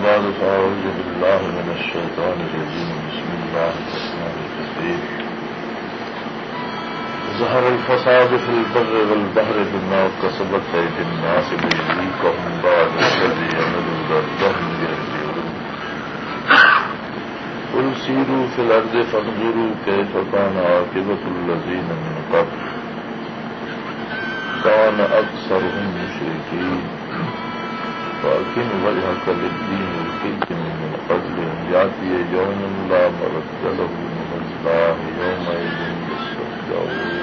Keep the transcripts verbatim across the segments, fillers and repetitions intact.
بعد فأعوذ بالله من الشيطان الرجيم بسم الله الرحمن الرحيم ظهر الفساد في البر والبحر بما كسبت أيدي الناس ليذيقهم بعض الذي عملوا لعلهم يرجعون قل سيروا في الأرض فانظروا كيف كان عاقبة الذين من قبل كان أكثرهم مشركين فأقم وجهك للدين القيم من قبل أن يأتي يوم لا مرد له من الله يومئذ يصدعون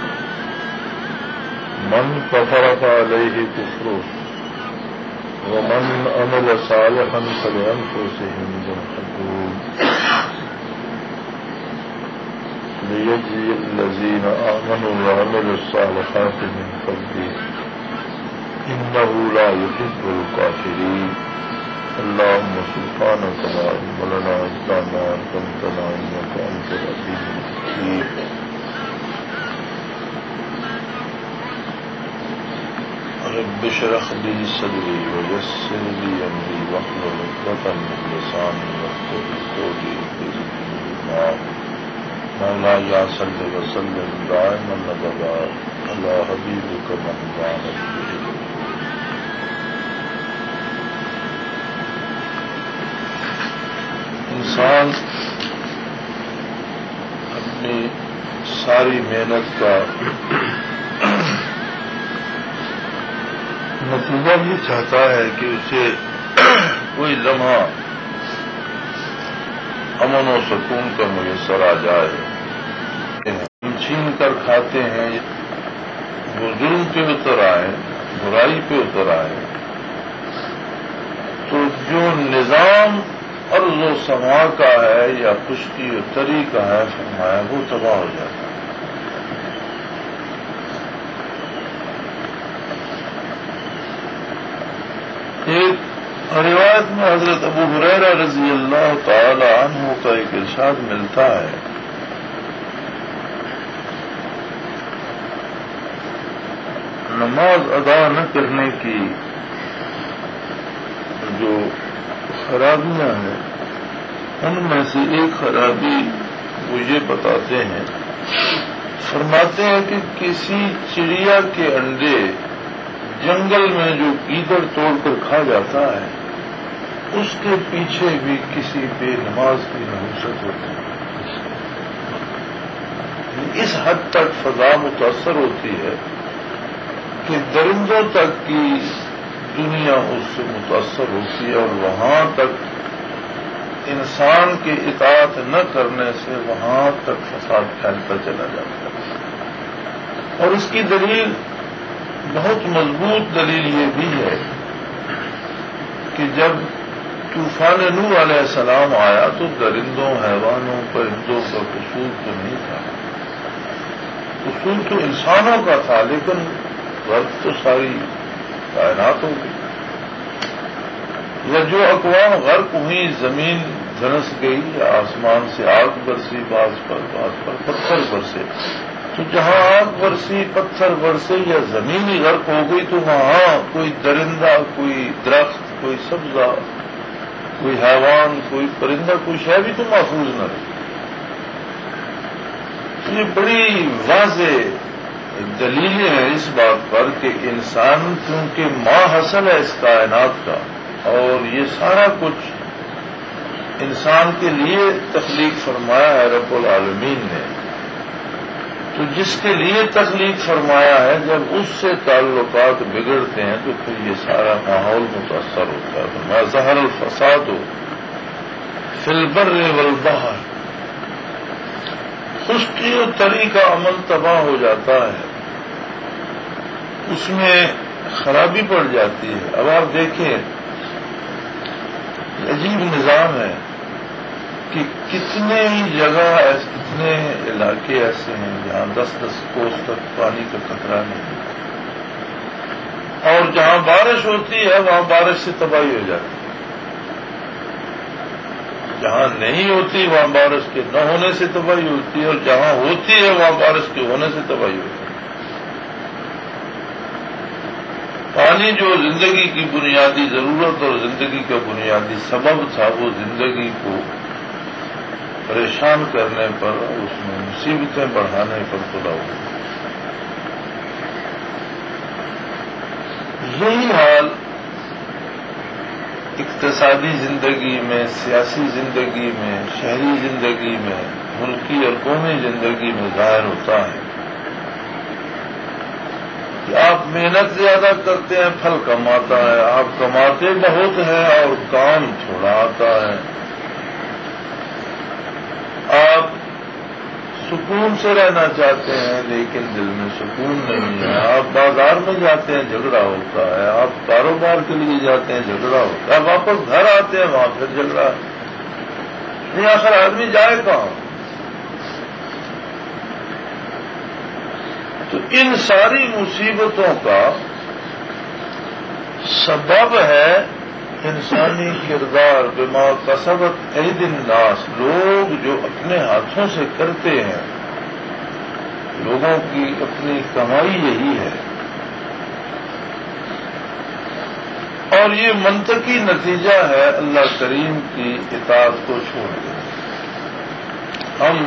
من كفر فعليه كفره ومن عمل صالحا فلأنفسهم يمهدون ليجزي الذين آمنوا وعملوا الصالحات من فضله إنه لا يحب الكافرين اللهم سبحانك لا علم لنا إلا ما علمتنا إنك أنت العليم الحكيم رب اشرح لي صدري ويسر لي أمري واحلل عقدة من لساني يفقهوا قولي وارزقني علما مولاي صل وسلم دائما أبدا على حبيبك محمد انسان اپنی ساری محنت کا نتیجہ یہ چاہتا ہے کہ اسے کوئی لمحہ امن و سکون کا میسر آ جائے. ہم چھین کر کھاتے ہیں وہ ظلم پہ اتر آئے, برائی پہ اتر آئے, تو جو نظام ارض و سما کا ہے یا خشکی و تری کا ہے فرمایا وہ تباہ ہو جاتا ہے. ایک روایت میں حضرت ابو ہریرہ رضی اللہ تعالی عنہ کا ایک ارشاد ملتا ہے نماز ادا نہ کرنے کی جو خرابیاں ہیں ان میں سے ایک خرابی وہ یہ بتاتے ہیں, فرماتے ہیں کہ کسی چڑیا کے انڈے جنگل میں جو گیدڑ توڑ کر کھا جاتا ہے اس کے پیچھے بھی کسی بے نماز کی نحوست ہوتی ہے. اس حد تک فضا متاثر ہوتی ہے کہ درندوں تک کی دنیا اس سے متاثر ہوتی ہے اور وہاں تک انسان کے اطاعت نہ کرنے سے وہاں تک فساد پھیلتا چلا جاتا ہے. اور اس کی دلیل بہت مضبوط دلیل یہ بھی ہے کہ جب طوفان نوح علیہ السلام آیا تو درندوں, حیوانوں, پرندوں کا قصور تو نہیں تھا, قصور تو انسانوں کا تھا, لیکن غرق تو ساری کائنات ہو گئی. یا جو اقوام غرق ہوئی, زمین دھنس گئی, یا آسمان سے آگ برسی, بعض پر بعض پر پتھر برسے, تو جہاں آگ برسی, پتھر برسے یا زمین ہی غرق ہو گئی تو وہاں کوئی درندہ, کوئی درخت, کوئی سبزہ, کوئی حیوان, کوئی پرندہ, کوئی شے بھی تو محفوظ نہ رہی. یہ بڑی واضح دلیلیں ہیں اس بات پر کہ انسان کیونکہ ماں حاصل ہے اس کائنات کا, اور یہ سارا کچھ انسان کے لیے تخلیق فرمایا ہے رب العالمین نے, تو جس کے لیے تخلیق فرمایا ہے جب اس سے تعلقات بگڑتے ہیں تو پھر یہ سارا ماحول متاثر ہوتا ہے. ما ظہر الفساد فی البر والبحر, خشکی و تری کا عمل تباہ ہو جاتا ہے, اس میں خرابی پڑ جاتی ہے. اب آپ دیکھیں عجیب نظام ہے کہ کتنے ہی جگہ ایسے, کتنے علاقے ایسے ہیں جہاں دس دس کوس تک پانی کا خطرہ نہیں ہے, اور جہاں بارش ہوتی ہے وہاں بارش سے تباہی ہو جاتی ہے. جہاں نہیں ہوتی وہاں بارش کے نہ ہونے سے تباہی ہوتی ہے, اور جہاں ہوتی ہے وہاں بارش کے ہونے سے تباہی ہوتی ہے. پانی جو زندگی کی بنیادی ضرورت اور زندگی کا بنیادی سبب تھا، وہ زندگی کو پریشان کرنے پر، اس میں مصیبتیں بڑھانے پر تلا ہوا۔ یہی حال اقتصادی زندگی میں، سیاسی زندگی میں، شہری زندگی میں، ملکی اور قومی زندگی میں ظاہر ہوتا ہے کہ آپ محنت زیادہ کرتے ہیں، پھل کم آتا ہے، آپ کماتے بہت ہیں اور کام تھوڑا آتا ہے، آپ سکون سے رہنا چاہتے ہیں لیکن دل میں سکون نہیں ہے، آپ بازار میں جاتے ہیں جھگڑا ہوتا ہے، آپ کاروبار کے لیے جاتے ہیں جھگڑا ہوتا ہے، واپس گھر آتے ہیں وہاں پھر جھگڑا ہے، نہیں آخر آدمی جائے کہاں؟ تو ان ساری مصیبتوں کا سبب ہے انسانی کردار، بما کسبت ایدی الناس، لوگ جو اپنے ہاتھوں سے کرتے ہیں، لوگوں کی اپنی کمائی یہی ہے، اور یہ منطقی نتیجہ ہے اللہ کریم کی اطاعت کو چھوڑ دیں۔ ہم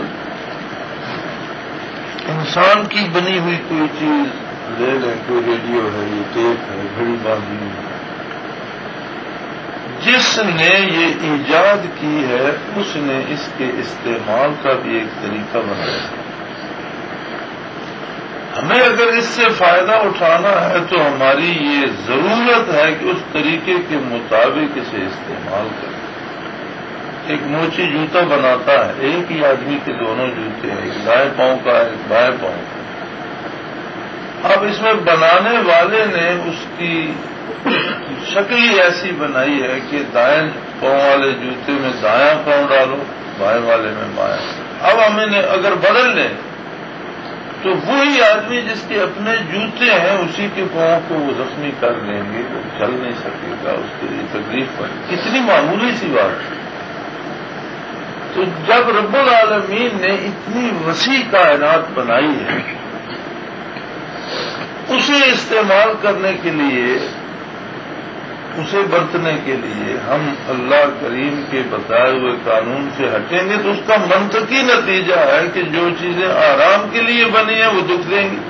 انسان کی بنی ہوئی کوئی چیز لے لیں، کوئی ریڈیو ہے، یہ ٹیپ ہے، گھڑی بازی ہے، جس نے یہ ایجاد کی ہے اس نے اس کے استعمال کا بھی ایک طریقہ بنایا ہے۔ ہمیں اگر اس سے فائدہ اٹھانا ہے تو ہماری یہ ضرورت ہے کہ اس طریقے کے مطابق اسے استعمال کریں۔ ایک موچی جوتا بناتا ہے، ایک ہی آدمی کے دونوں جوتے ہیں، ایک دائیں پاؤں کا ایک بائیں پاؤں کا۔ اب اس میں بنانے والے نے اس کی شکل ہی ایسی بنائی ہے کہ دائیں پاؤں والے جوتے میں دایاں پاؤں ڈالو، بائیں والے میں بایاں۔ اب ہم انہیں اگر بدل لیں تو وہی آدمی جس کے اپنے جوتے ہیں اسی کے پاؤں کو وہ زخمی کر لیں گے، وہ چل نہیں سکے گا، اس کے لیے تکلیف پڑے۔ کتنی معمولی سی بات ہے۔ تو جب رب العالمین نے اتنی وسیع کائنات بنائی ہے، اسے استعمال کرنے کے لیے، اسے برتنے کے لیے ہم اللہ کریم کے بتائے ہوئے قانون سے ہٹیں گے تو اس کا منطقی نتیجہ ہے کہ جو چیزیں آرام کے لیے بنی ہیں وہ دکھ دیں گی۔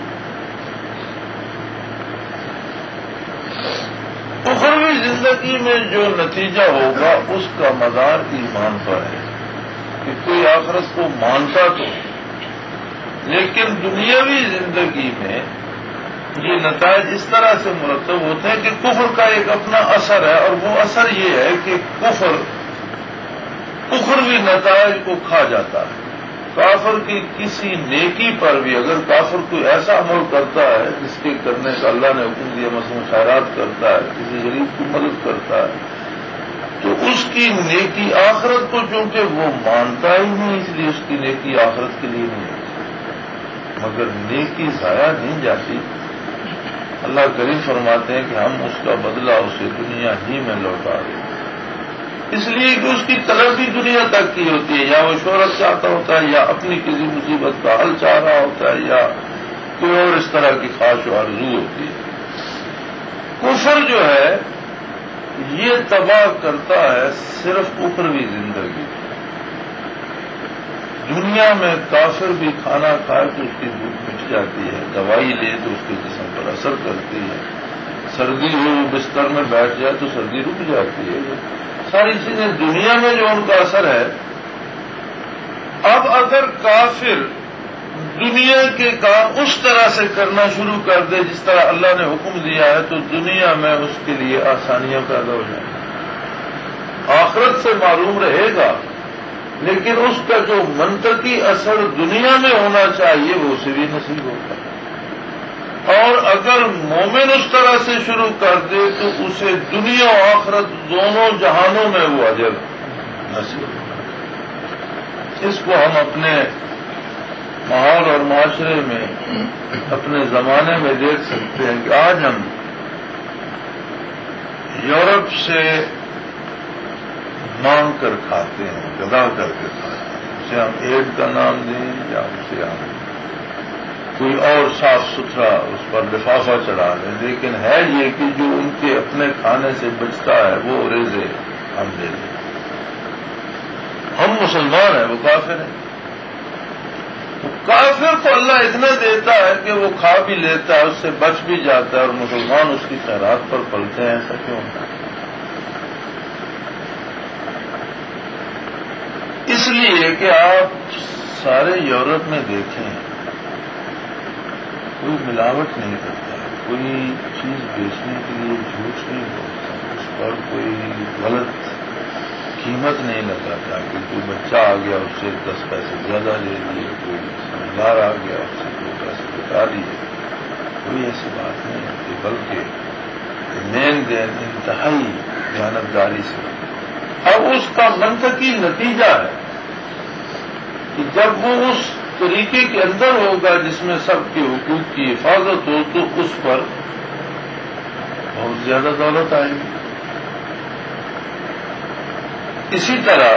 اخروی زندگی میں جو نتیجہ ہوگا اس کا مدار ایمان پر ہے کہ کوئی آخرت کو مانتا تو، لیکن دنیاوی زندگی میں یہ نتائج اس طرح سے مرتب ہوتے ہیں کہ کفر کا ایک اپنا اثر ہے، اور وہ اثر یہ ہے کہ کفر اخروی نتائج کو کھا جاتا ہے۔ کافر کی کسی نیکی پر بھی اگر کافر کوئی ایسا عمل کرتا ہے جس کے کرنے کا اللہ نے حکم دیا، مثلا خیرات کرتا ہے، کسی غریب کی مدد کرتا ہے، تو اس کی نیکی آخرت کو چونکہ وہ مانتا ہی نہیں، اس لیے اس کی نیکی آخرت کے لیے نہیں ہوتی، مگر نیکی ضائع نہیں جاتی۔ اللہ کریم فرماتے ہیں کہ ہم اس کا بدلہ اسے دنیا ہی میں لوٹا دیں، اس لیے کہ اس کی طلب بھی دنیا تک کی ہوتی ہے، یا وہ شہرت چاہتا ہوتا ہے، یا اپنی کسی مصیبت کا حل چاہ رہا ہوتا ہے، یا کوئی اور اس طرح کی خواہش و آرزو ہوتی ہے۔ کفر جو ہے یہ تباہ کرتا ہے صرف اخروی زندگی۔ دنیا میں کافر بھی کھانا کھائے تو اس کی بھوک مٹ جاتی ہے، دوائی لے تو اس کے جسم پر اثر کرتی ہے، سردی ہو بستر میں بیٹھ جائے تو سردی رک جاتی ہے، ساری چیزیں دنیا میں جو ان کا اثر ہے۔ اب اگر کافر دنیا کے کام اس طرح سے کرنا شروع کر دے جس طرح اللہ نے حکم دیا ہے تو دنیا میں اس کے لیے آسانیاں پیدا ہو جائیں گی، آخرت سے معروم رہے گا، لیکن اس کا جو منطقی اثر دنیا میں ہونا چاہیے وہ اسے بھی نصیب ہوگا۔ اور اگر مومن اس طرح سے شروع کر دے تو اسے دنیا و آخرت دونوں جہانوں میں وہ اجر نصیب ہوگا۔ اس کو ہم اپنے ماحول اور معاشرے میں، اپنے زمانے میں دیکھ سکتے ہیں کہ آج ہم یورپ سے مانگ کر کھاتے ہیں، گدا کر کے کھاتے ہیں، اسے ہم ایڈ کا نام دیں یا اسے ہم کوئی اور صاف ستھرا اس پر لفافہ چڑھا لیں، لیکن ہے یہ کہ جو ان کے اپنے کھانے سے بچتا ہے وہ ریزے ہم دے دیں۔ ہم مسلمان ہیں، وہ کافر ہیں۔ کافر کو اللہ اتنا دیتا ہے کہ وہ کھا بھی لیتا ہے، اس سے بچ بھی جاتا ہے، اور مسلمان اس کی خیرات پر پلتے ہیں، ایسا کیوں ہوتا ہے؟ اس لیے کہ آپ سارے یورپ میں دیکھیں، کوئی ملاوٹ نہیں کرتا، کوئی چیز بیچنے کے لیے جھوٹ نہیں بولتا، اس پر کوئی غلط قیمت نہیں لگاتا کہ کوئی بچہ آ گیا اس سے دس پیسے زیادہ لے لیے، کوئی سمجھدار آ گیا اس سے دو پیسے بتا لیے، کوئی ایسی بات نہیں ہوتی، بلکہ لین دین انتہائی دیانتداری سے۔ اب اس کا منطقی نتیجہ ہے کہ جب وہ اس طریقے کے اندر ہوگا جس میں سب کے حقوق کی حفاظت ہو تو اس پر بہت زیادہ دولت آئے گی۔ اسی طرح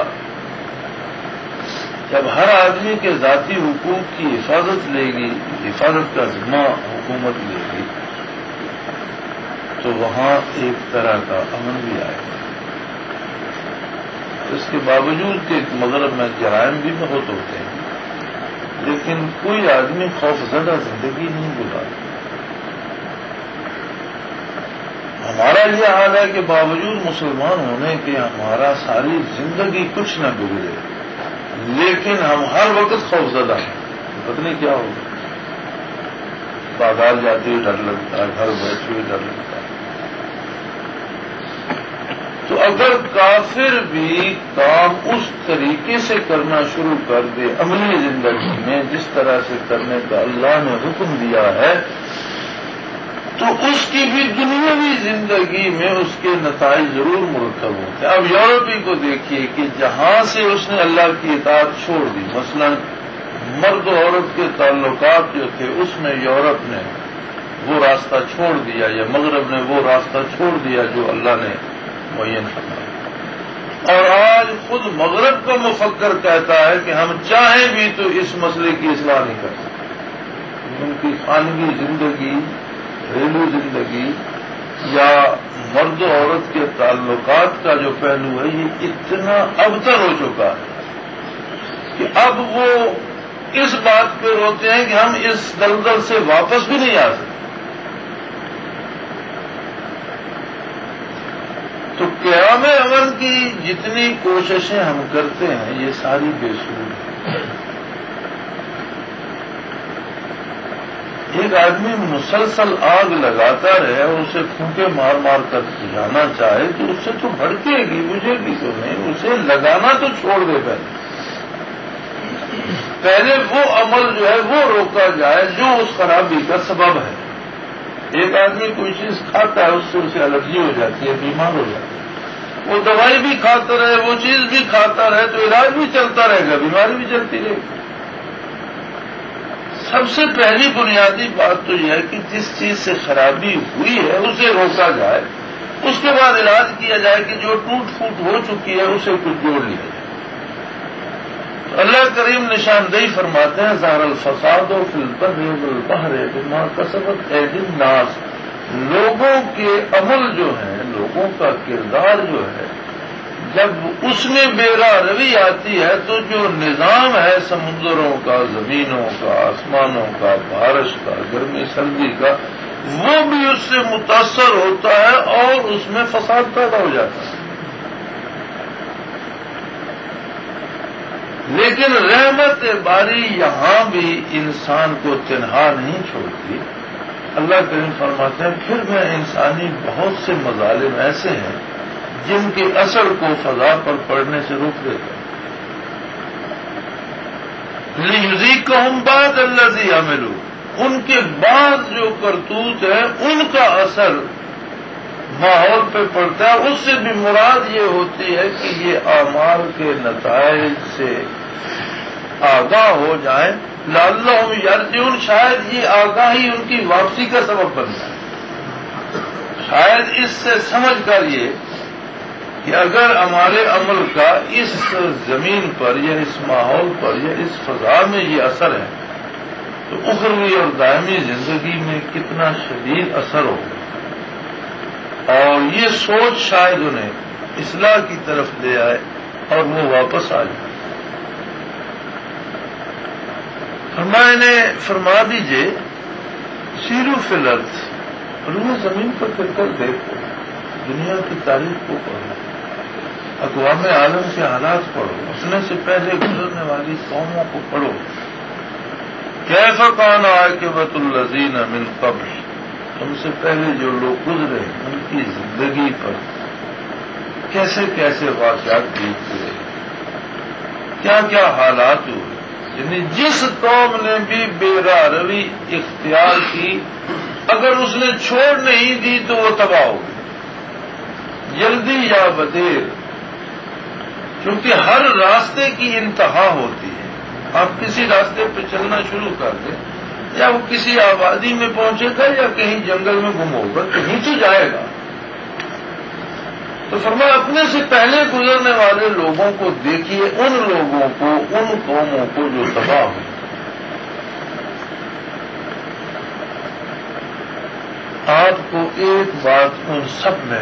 جب ہر آدمی کے ذاتی حقوق کی حفاظت لے گی، حفاظت کا ذمہ حکومت لے گی، تو وہاں ایک طرح کا امن بھی آئے گا۔ اس کے باوجود کہ مغرب میں جرائم بھی بہت ہوتے ہیں، لیکن کوئی آدمی خوف زدہ زندگی نہیں گزارتا۔ ہمارا یہ حال ہے کہ باوجود مسلمان ہونے کے ہمارا ساری زندگی کچھ نہ بگڑے، لیکن ہم ہر وقت خوف زدہ ہیں، پتہ نہیں کیا ہوگا۔ بازار جاتے ہوئے ڈر لگتا ہے، گھر بیٹھے ہوئے ڈر لگتا ہے۔ تو اگر کافر بھی کام اس طریقے سے کرنا شروع کر دے عملی زندگی میں جس طرح سے کرنے کا اللہ نے حکم دیا ہے، تو اس کی بھی دنیاوی زندگی میں اس کے نتائج ضرور مرتب ہوتے ہیں۔ اب یورپی کو دیکھیے کہ جہاں سے اس نے اللہ کی اطاعت چھوڑ دی، مثلا مرد و عورت کے تعلقات جو تھے اس میں یورپ نے وہ راستہ چھوڑ دیا، یا مغرب نے وہ راستہ چھوڑ دیا جو اللہ نے معین فرمایا، اور آج خود مغرب کا مفکر کہتا ہے کہ ہم چاہیں بھی تو اس مسئلے کی اصلاح نہیں کر سکتے۔ ان کی خانگی زندگی، گھریلو زندگی یا مرد و عورت کے تعلقات کا جو پہلو ہے یہ اتنا ابتر ہو چکا ہے کہ اب وہ اس بات پہ روتے ہیں کہ ہم اس دلدل سے واپس بھی نہیں آ سکتے۔ تو قیام امن کی جتنی کوششیں ہم کرتے ہیں یہ ساری بے سود ہیں۔ ایک آدمی مسلسل آگ لگاتا رہے اور اسے پھونکے مار مار کر بجھانا چاہے تو اس سے تو بھڑکے گی، بجھے گی تو نہیں، اسے لگانا تو چھوڑ دے پہلے پہلے وہ عمل جو ہے وہ روکا جائے جو اس خرابی کا سبب ہے۔ ایک آدمی کوئی چیز کھاتا ہے اس سے اسے الرجی ہو جاتی ہے، بیمار ہو جاتا ہے، وہ دوائی بھی کھاتا رہے، وہ چیز بھی کھاتا رہے تو علاج بھی چلتا رہے گا، بیماری بھی چلتی رہے گی۔ سب سے پہلی بنیادی بات تو یہ ہے کہ جس چیز سے خرابی ہوئی ہے اسے روکا جائے، اس کے بعد علاج کیا جائے کہ جو ٹوٹ پھوٹ ہو چکی ہے اسے کچھ جوڑ لیا جائے۔ اللہ کریم نشاندہی فرماتے ہیں ظہر الفساد فی البر والبحر بما کسبت ایدی الناس، لوگوں کے عمل جو ہیں، لوگوں کا کردار جو ہے، جب اس میں بیرا روی آتی ہے تو جو نظام ہے سمندروں کا، زمینوں کا، آسمانوں کا، بارش کا، گرمی سردی کا، وہ بھی اس سے متاثر ہوتا ہے اور اس میں فساد پیدا ہو جاتا ہے۔ لیکن رحمت باری یہاں بھی انسان کو تنہا نہیں چھوڑتی۔ اللہ کریم فرماتے ہیں پھر میں انسانی بہت سے مظالم ایسے ہیں جن کے اثر کو فضا پر پڑنے سے روک دیتا ہے۔ لِيُذِيقَهُمْ بَعْضَ الَّذِي عَمِلُوا، ان کے بعد جو کرتوت ہے ان کا اثر ماحول پہ پڑتا ہے۔ اس سے بھی مراد یہ ہوتی ہے کہ یہ اعمال کے نتائج سے آگاہ ہو جائیں، لعلہم یرجعون، شاید یہ آگاہی ان کی واپسی کا سبب بن جائے۔ شاید اس سے سمجھ کر یہ کہ اگر ہمارے عمل کا اس زمین پر یا اس ماحول پر یا اس فضا میں یہ اثر ہے تو اخروی اور دائمی زندگی میں کتنا شدید اثر ہوگا. اور یہ سوچ شاید انہیں اصلاح کی طرف لے آئے اور وہ واپس آ جائے. فرمایا نے فرما دیجئے سیرو فی الارض، روح زمین پر پھر کر دیکھو، دنیا کی تاریخ کو پڑھو، اقوام عالم کے حالات پڑھو، اپنے سے پہلے گزرنے والی قوموں کو پڑھو. کیف کان عاقبۃ الذین من قبل، تم سے پہلے جو لوگ گزرے ان کی زندگی پر کیسے کیسے واقعات بیتتے رہے، کیا کیا حالات ہوئے. یعنی جس قوم نے بھی بے راہ روی اختیار کی، اگر اس نے چھوڑ نہیں دی تو وہ تباہ ہو گئی، جلدی یا بدیر. کیونکہ ہر راستے کی انتہا ہوتی ہے. آپ کسی راستے پہ چلنا شروع کر دیں، یا وہ کسی آبادی میں پہنچے گا یا کہیں جنگل میں گم ہوگا، کہیں تو جائے گا. تو فرمایا اپنے سے پہلے گزرنے والے لوگوں کو دیکھیے، ان لوگوں کو، ان قوموں کو جو تباہ ہوئی. آپ کو ایک بات ان سب میں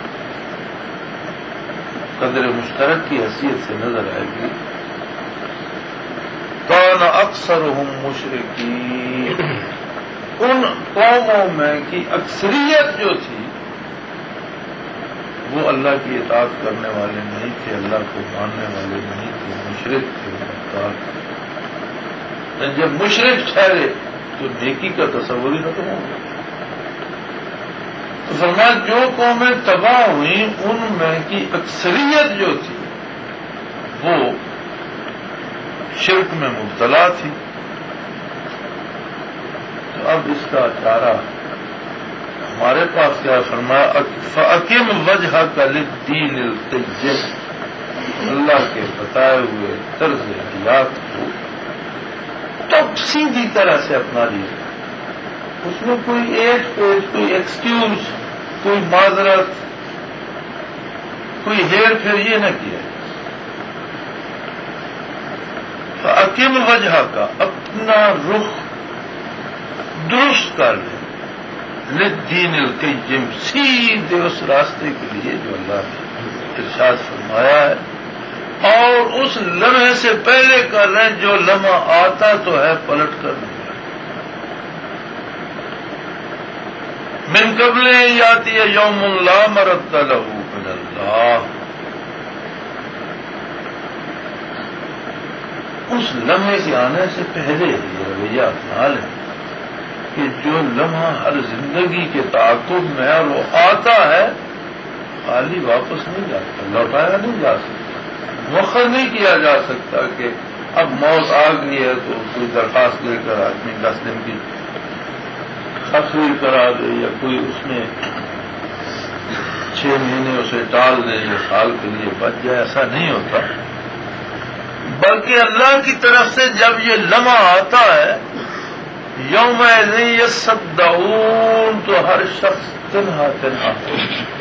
قدر مشترک کی حیثیت سے نظر آئے گی، کان اکثرہم مشرکین. ان قوموں میں کی اکثریت جو تھی وہ اللہ کی اطاعت کرنے والے نہیں تھے، اللہ کو ماننے والے نہیں تھے، مشرک تھے. جب مشرک ٹھہرے تو نیکی کا تصور ہی ختم ہو گیا. تو فرمایا جو قومیں تباہ ہوئیں ان میں کی اکثریت جو تھی وہ شرک میں مبتلا تھی. تو اب اس کا چارہ ہمارے پاس کیا فرمایا، فَأَقِمْ وَجْهَكَ لِلدِّينِ الْقِيِّمِ، اللہ کے بتائے ہوئے طرز حیات کو تب سیدھی طرح سے اپنا لیجیے. اس میں کوئی ایج پیج، کوئی ایکسکیوز، کوئی معذرت، کوئی ہیر پھیر یہ نہ کیا. فَأَقِمْ وَجْهَكَ، اپنا رخ درست کر لیں، للدین القیم، سیدھے اس راستے کے لیے جو اللہ نے ارشاد فرمایا ہے، اور اس لمحے سے پہلے کر رہے ہیں جو لمحہ آتا تو ہے پلٹ کر نہیں. من قبل یاتی یوم لا مرد لہ من اللہ، اس لمحے کے آنے سے پہلے یہ رویہ اپنا لیں کہ جو لمحہ ہر زندگی کے تعاقب میں ہے اور وہ آتا ہے خالی واپس نہیں جاتا، لوٹایا نہیں جا سکتا، مؤخر نہیں کیا جا سکتا کہ اب موت آ گئی ہے تو کوئی درخواست لے کر آدمی دس دن کی تخریر کرا دے یا کوئی اس میں چھ مہینے اسے ٹال دے یا سال کے لیے بچ جائے. ایسا نہیں ہوتا، بلکہ اللہ کی طرف سے جب یہ لمحہ آتا ہے یوم یصدعون تو ہر شخص تنہا تنہا ہو.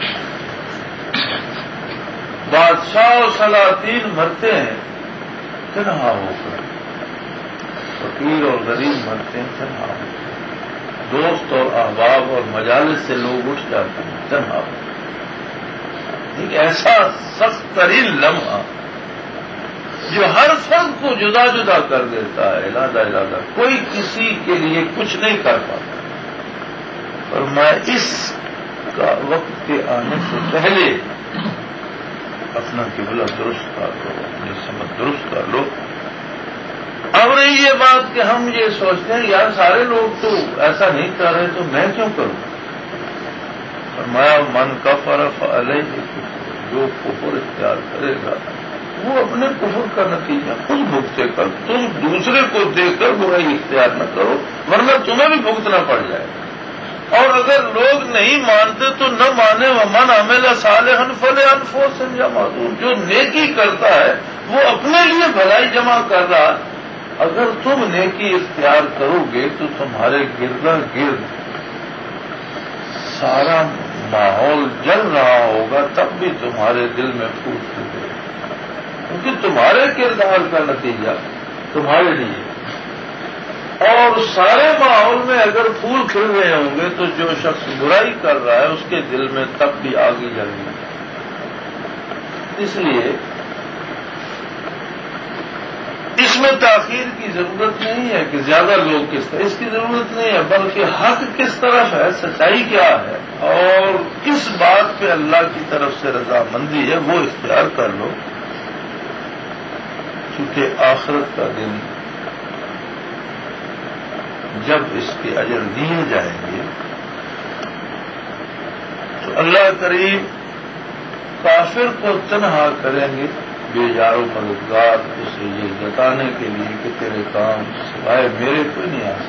بادشاہ و سلاطین مرتے ہیں تنہا ہو کر، فقیر اور غریب مرتے ہیں تنہا ہو کر، دوست اور احباب اور مجالس سے لوگ اٹھ جاتے ہیں تنہا ہو. ایک ایسا سخت ترین لمحہ جو ہر فرد کو جدا جدا کر دیتا ہے، علیحدہ علیحدہ، کوئی کسی کے لیے کچھ نہیں کر پاتا. اور میں اس کا وقت کے آنے سے پہلے اپنا قبلہ درست کر لو، اپنی سمجھ درست کر لو. اب رہی یہ بات کہ ہم یہ سوچتے ہیں یار سارے لوگ تو ایسا نہیں کر رہے تو میں کیوں کروں. فرمایا من کفر فعلیہ الکفر، جو کفر اختیار کرے گا وہ اپنے کفر کا نتیجہ خود بھگتے کر. تم دوسرے کو دیکھ کر برائی اختیار نہ کرو ورنہ تمہیں بھی بھگتنا پڑ جائے. اور اگر لوگ نہیں مانتے تو نہ مانے. ومن عمل صالحا فلانفسہم یعملون، جو نیکی کرتا ہے وہ اپنے لیے بھلائی جمع کر رہا. اگر تم نیکی اختیار کرو گے تو تمہارے گردا گرد سارا ماحول جل رہا ہوگا تب بھی تمہارے دل میں پھوٹ پھوٹے، کیونکہ تمہارے کردار کا نتیجہ تمہارے لیے. اور سارے ماحول میں اگر پھول کھل رہے ہوں گے تو جو شخص برائی کر رہا ہے اس کے دل میں تب بھی آگے جل گئی. اس لیے اس میں تاخیر کی ضرورت نہیں ہے کہ زیادہ لوگ کس طرح، اس کی ضرورت نہیں ہے، بلکہ حق کس طرف ہے، سچائی کیا ہے اور کس بات پہ اللہ کی طرف سے رضامندی ہے وہ اختیار کر لو. چونکہ آخرت کا دن جب اس کے اجر دیے جائیں گے تو اللہ کریم کافر کو تنہا کریں گے بے یار و مددگار، اسے یہ جتانے کے لیے کہ تیرے کام سوائے میرے کوئی نہیں آ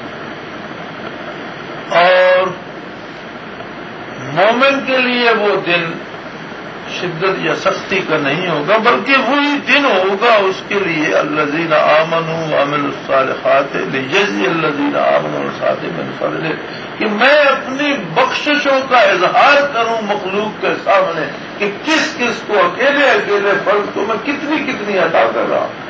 سکتا. اور مومن کے لیے وہ دن شدت یا سختی کا نہیں ہوگا، بلکہ وہی دن ہوگا اس کے لیے الذین آمنوا وعملوا الصالحات لیجزی الذین آمنوا والصالحات من فضلہ، کہ میں اپنی بخششوں کا اظہار کروں مخلوق کے سامنے کہ کس کس کو اکیلے اکیلے فرد کو میں کتنی کتنی عطا کر رہا ہوں.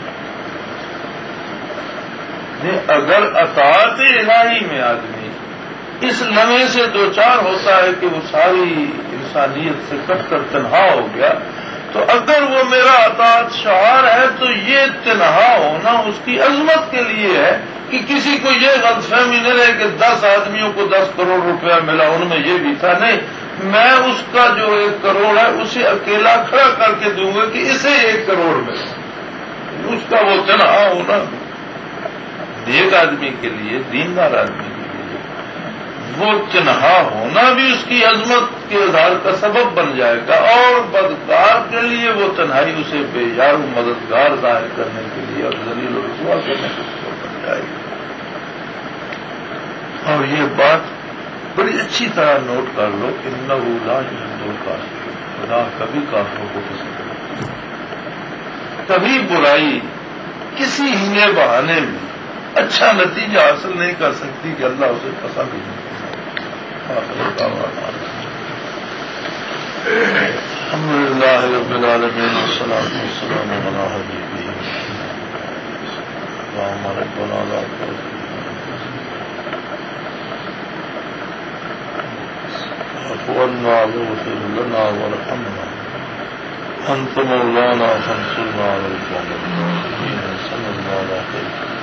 اگر اطاعت الہی میں آدمی اس لمحے سے دو چار ہوتا ہے کہ وہ ساری انسانیت سے کٹ کر تنہا ہو گیا، تو اگر وہ میرا اطاعت شعار ہے تو یہ تنہا ہونا اس کی عظمت کے لیے ہے کہ کسی کو یہ غلط فہمی نہ رہے کہ دس آدمیوں کو دس کروڑ روپیہ ملا، ان میں یہ بھی تھا. نہیں، میں اس کا جو ایک کروڑ ہے اسے اکیلا کھڑا کر کے دوں گا کہ اسے ایک کروڑ ملا. اس کا وہ تنہا ہونا نیک آدمی کے لیے، دیندار آدمی کے لیے وہ تنہا ہونا بھی اس کی عظمت کے اظہار کا سبب بن جائے گا، اور بدکار کے لیے وہ تنہائی اسے بے یار و مددگار ظاہر کرنے کے لیے اور ذلیل و رسوا کرنے کے لیے بن جائے گی. اور یہ بات بڑی اچھی طرح نوٹ کر لو کہ انہ لا یحب الکافرین، خدا کبھی کافروں کو پسند نہیں. کبھی برائی کسی ہیلے بہانے میں اچھا نتیجہ حاصل نہیں کر سکتی کہ اللہ اسے پسند ہی نہیں. الحمد للہ رب العالمین والصلاة والسلام علی حبیبہ اللہم ربنا لا اعف عنا واغفر لنا وارحمنا انت مولانا فانصرنا علی القوم الکافرین. صلی اللہ علیہ وسلم.